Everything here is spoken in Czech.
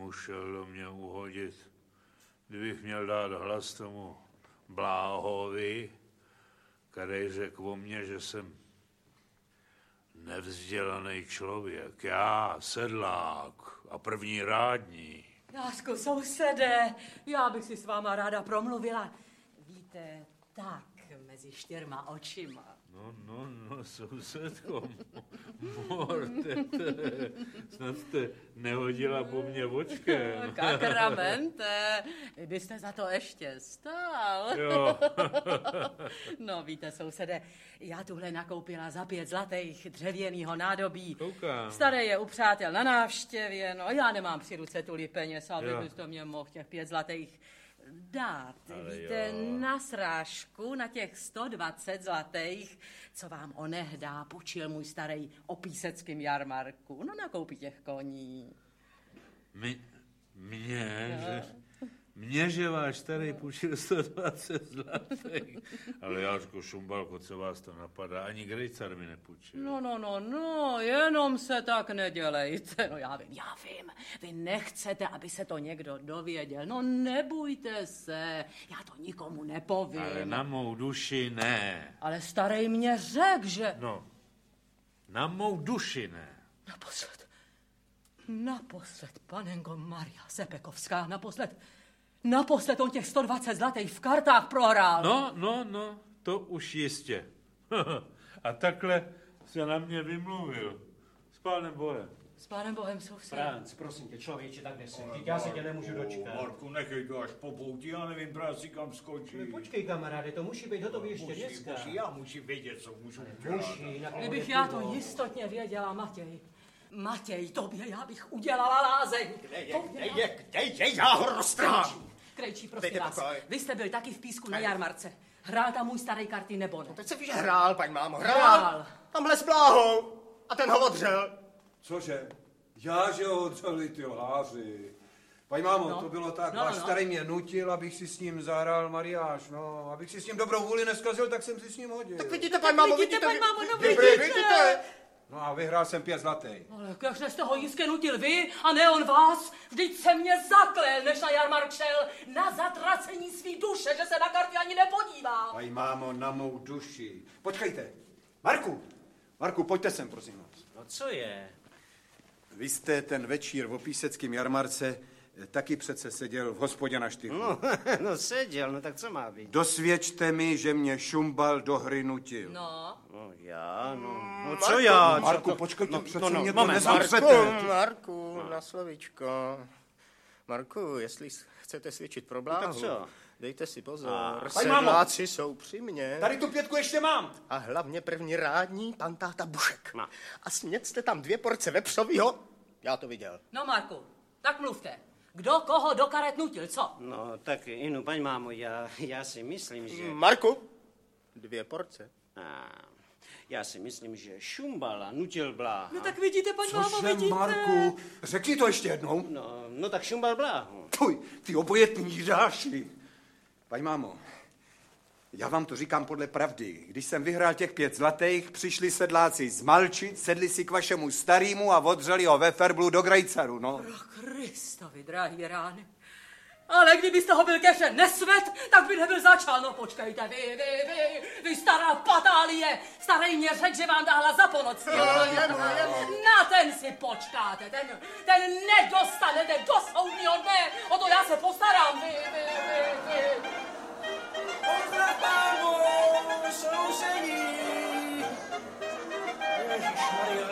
mu šel do mě uhodit. Kdybych měl dát hlas tomu Bláhovi, který řekl o mně, že jsem nevzdělaný člověk. Já, sedlák a první rádní. Jásko, sousede, já bych si s váma ráda promluvila. Víte, tak, mezi 4 očima. No, sousedko, snad jste nehodila po mně očkem. Kakramente, vy byste za to ještě stál. Jo. No, víte, sousede, já tuhle nakoupila za 5 zlatých dřevěnýho nádobí. Koukám. Starý je u přátel na návštěvě, no já nemám při ruce tulik peněz, ale vy byste mě mohl těch 5 zlatých dát. Ale víte, jo. na srážku, na těch 120 zlatých, co vám onehdá půjčil můj starý o píseckém jarmarku. No, na koupi těch koní. Mně, že váš starý půjčil 120 zlatých. Ale Jářko Šumbalko, co vás to napadá? Ani Grejcar mi nepůjčil. No, jenom se tak nedělejte. No já vím. Vy nechcete, aby se to někdo dověděl. No nebojte se, já to nikomu nepovím. Ale na mou duši ne. Ale starej mě řekl, že... No, na mou duši ne. Naposled, panenko Maria Sepekovská, naposled on těch 120 zlatých v kartách prohrál. No, to už jistě. A takhle se na mě vymluvil. S pánem Bohem. S pánem Bohem, soused. Franc, prosím tě, člověče, tak nesedí. Já se tě nemůžu dočkat. Marku, nechej to až po poutí, já nevím právě si kam skočí. No, počkej, kamaráde, to musí být hotový ještě dneska. Já musím vědět, co můžu udělat. Kdybych já to jistotně věděla, Matěj, tobě já bych udělala lázeň. Kde je, já ho roztrhám. Krejčí, prosím vás, vy jste byl taky v Písku na jarmarce. Hrál tam můj starý karty nebo ne? No teď se ví, že hrál, paň mámo, hrál. Tamhle s Bláhou. A ten ho odřel. Cože? Já, že ho odřeli, ty lháři. Paň mámo, to bylo tak, váš starý mě nutil, abych si s ním zahrál mariáž, no. Abych si s ním dobrou vůli neskazil, tak jsem si s ním hodil. Tak vidíte, paň mámo, vidíte. Vidíte. No a vyhrál jsem 5 zlatých. Ale jakže jste ho jistě nutil vy a ne on vás? Vždyť se mě zaklel, než na jarmark šel, na zatracení svý duše, že se na karty ani nepodívá. Paň mámo, na mou duši. Počkejte. Marku, pojďte sem, prosím vás. No co je? Vy jste ten večír v Opíseckém jarmarce taky přece seděl v hospodě na Štychu. No seděl, no tak co má být? Dosvědčte mi, že mě Šumbal do hry nutil. No já, no co já? Marku, počkejte, přece mě to moment, nezapřete. Marku, na slovičko. Marku, jestli chcete svědčit pro Bláhu, tak co? Dejte si pozor, Paň mámo. sedláci jsou při mně. Tady tu 5 ještě mám. A hlavně první rádní, pan táta Bušek. No. A snědste tam 2 porce vepřovýho, já to viděl. No, Marku, tak mluvte. Kdo koho do karet nutil, co? No tak, Inu, paň mámo, já si myslím, že... Marku, 2 porce. Já si myslím, že Šumbala nutil Bláha. No tak vidíte, paň mámo, Cože, vidíte. Marku, řekni to ještě jednou. No tak Šumbal Bláhu. Ty obojetní jířáši. Paň mámo, já vám to říkám podle pravdy. Když jsem vyhrál těch 5 zlatých, přišli sedláci z Malčic, sedli si k vašemu starýmu a odřeli ho ve ferblu do Grejcaru, no. Pro Kristovi, drahý rány. Ale kdybyste ho byl keře nesvet, tak by nebyl začal. No počkejte, vy stará patálie. Starej mě řekl, že vám dáhla za ponoc. Na ten si počkáte, ten nedostanete do soudního dne. O to já se postarám, vy. Pozdrav pánu, sousedí. Ježišmarja,